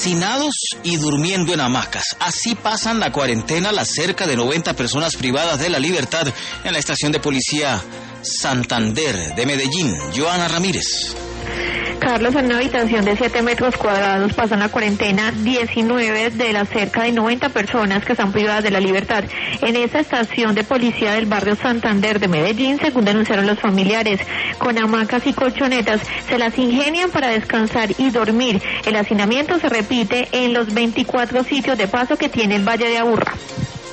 hacinados y durmiendo en hamacas. Así pasan la cuarentena las cerca de 90 personas privadas de la libertad en la estación de policía Santander de Medellín. Joana Ramírez. Carlos, en una habitación de 7 metros cuadrados pasan la cuarentena 19 de las cerca de 90 personas que están privadas de la libertad en esa estación de policía del barrio Santander de Medellín, según denunciaron los familiares. Con hamacas y colchonetas se las ingenian para descansar y dormir. El hacinamiento se repite en los 24 sitios de paso que tiene el Valle de Aburrá.